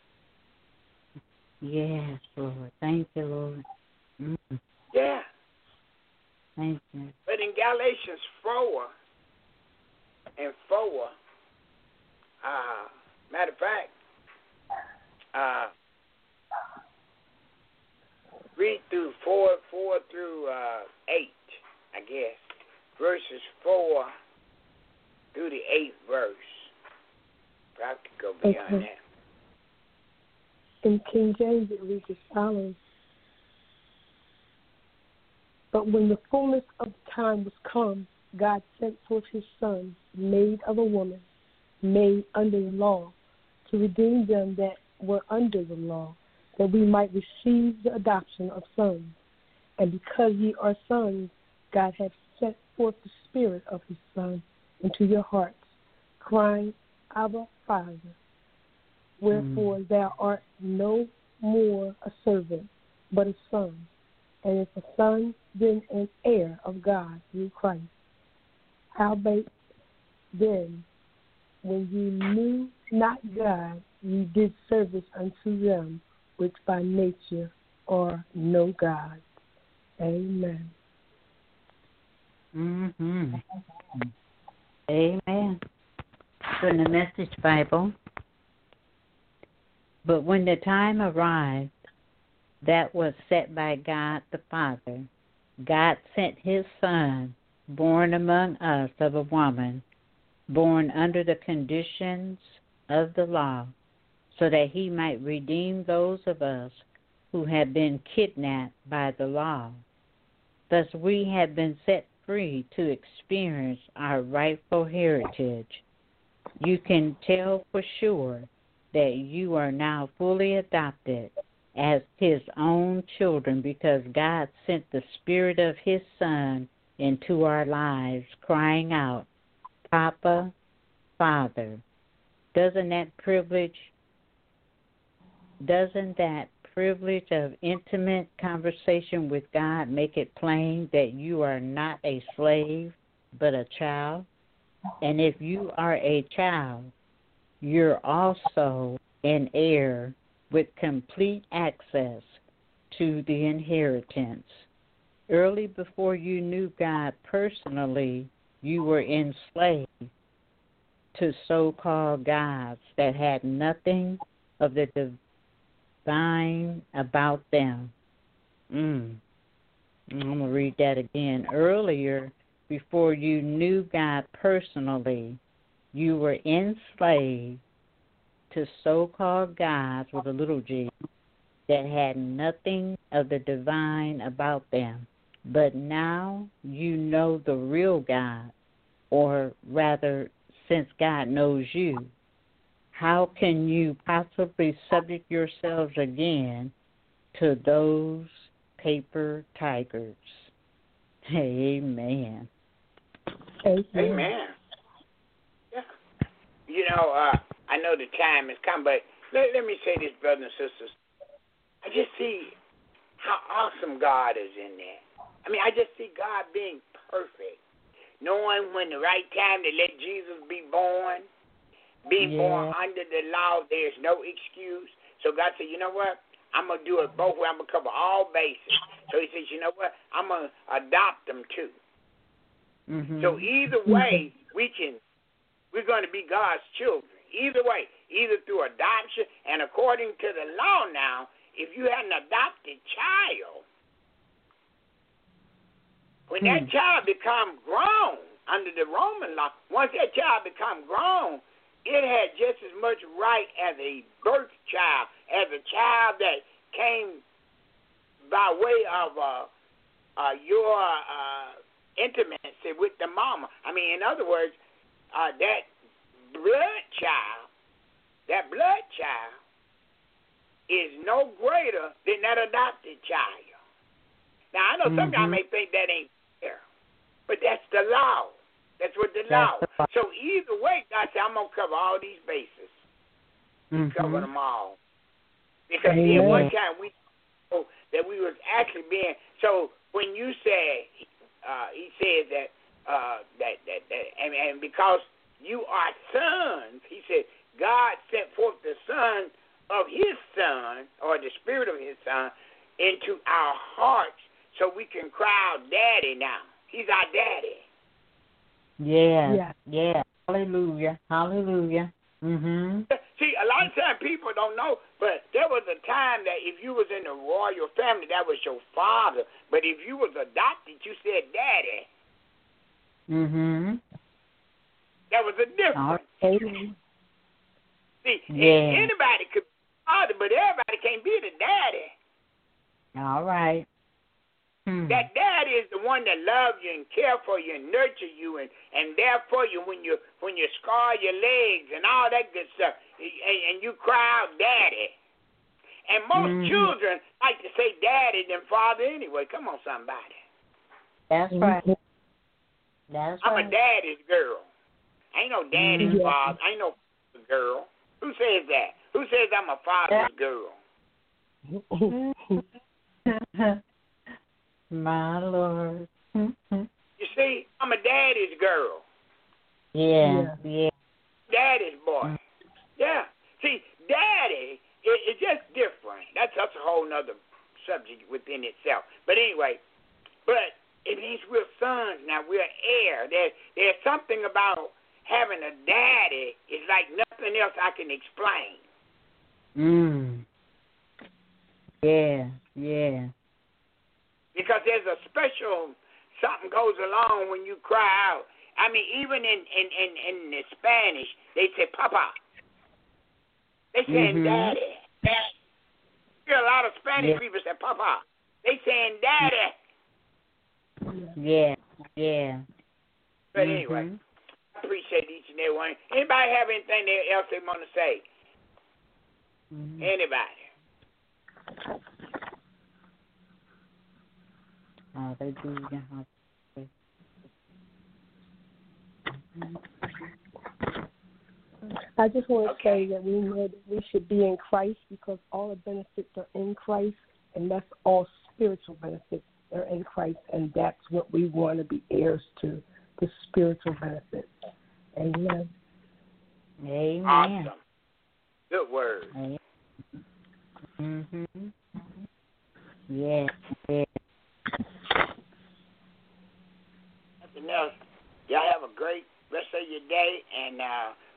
Speaker 4: Yes, Lord. Thank you, Lord.
Speaker 3: Yeah.
Speaker 4: Thank you.
Speaker 3: But in Galatians 4 and 4, matter of fact, read through 4 through 8, I guess. Verses 4 through the 8th verse. But I have to go beyond that.
Speaker 5: In King James, it reads as follows. But when the fullness of time was come, God sent forth his Son, made of a woman, made under the law, to redeem them that were under the law, that we might receive the adoption of sons. And because ye are sons, God hath sent forth the Spirit of his Son into your hearts, crying, Abba, Father. Wherefore thou art no more a servant, but a son. And if a son, then an heir of God through Christ. Howbeit then, when ye knew not God, ye did service unto them which by nature are no God. Amen.
Speaker 4: Amen. From the Message Bible. But when the time arrived that was set by God the Father, God sent his Son, born among us of a woman, born under the conditions of the law, so that he might redeem those of us who had been kidnapped by the law. Thus we have been set free to experience our rightful heritage. You can tell for sure that you are now fully adopted as his own children because God sent the Spirit of his Son into our lives, crying out, Papa, Father. Doesn't that privilege of intimate conversation with God make it plain that you are not a slave but a child? And if you are a child, you're also an heir with complete access to the inheritance. Early before you knew God personally, you were enslaved to so-called gods that had nothing of the divine about them. I'm going to read that again. Earlier, before you knew God personally, you were enslaved to so-called gods with a little g that had nothing of the divine about them. But now you know the real God, or rather, since God knows you, how can you possibly subject yourselves again to those paper tigers? Amen.
Speaker 3: Amen. Yeah. You know, I know the time has come, but let me say this, brothers and sisters. I just see how awesome God is in there. I mean, I just see God being perfect, knowing when the right time to let Jesus be born, born under the law. There's no excuse. So God said, you know what? I'm going to do it both ways. I'm going to cover all bases. So he says, you know what? I'm going to adopt them too. So either way, we're going to be God's children. Either way, either through adoption, and according to the law now, if you had an adopted child, when that child becomes grown under the Roman law, once that child becomes grown, it had just as much right as a birth child, as a child that came by way of your intimacy with the mama. I mean, in other words, that blood child is no greater than that adopted child. Now, I know some of y'all may think that ain't fair, but that's the law. That's what the law. So either way, God said, I'm going to cover all these bases. Cover them all. Because at one time we know that we was actually being, so when you said, he said that, and because you are sons, he said, God sent forth the Son of His Son, or the Spirit of His Son, into our hearts so we can cry out, Daddy now. He's our daddy.
Speaker 4: Yeah. Hallelujah.
Speaker 3: See, a lot of times people don't know, but there was a time that if you was in a royal family, that was your father. But if you was adopted, you said daddy. That was a difference. See, anybody could be a father, but everybody can't be the daddy.
Speaker 4: All right.
Speaker 3: That dad is the one that loves you and care for you and nurture you and there for you when you scar your legs and all that good stuff and you cry out daddy. And most children like to say daddy than father anyway. Come on, somebody.
Speaker 4: That's right.
Speaker 3: I'm a daddy's girl. I ain't no daddy's father. I ain't no girl. Who says that? Who says I'm a father's girl?
Speaker 4: My Lord.
Speaker 3: You see, I'm a daddy's girl.
Speaker 4: Yeah.
Speaker 3: Daddy's boy. Yeah. See, daddy is just different. That's a whole nother subject within itself. But anyway, it means we're sons now. We're heirs. There's something about having a daddy. It's like nothing else I can explain.
Speaker 4: Yeah.
Speaker 3: Because there's a special something goes along when you cry out. I mean, even in the Spanish, they say Papa. They saying Daddy. You hear a lot of Spanish people say Papa. They saying Daddy.
Speaker 4: Yeah.
Speaker 3: But anyway, I appreciate each and every one. Anybody have anything else they want to say? Anybody?
Speaker 4: Hallelujah.
Speaker 5: I just want to say that we know that we should be in Christ because all the benefits are in Christ, and that's all spiritual benefits are in Christ, and that's what we want to be heirs to, the spiritual benefits. Amen.
Speaker 3: Awesome. Good word.
Speaker 4: Yeah.
Speaker 3: Nothing else. Y'all have a great rest of your day, and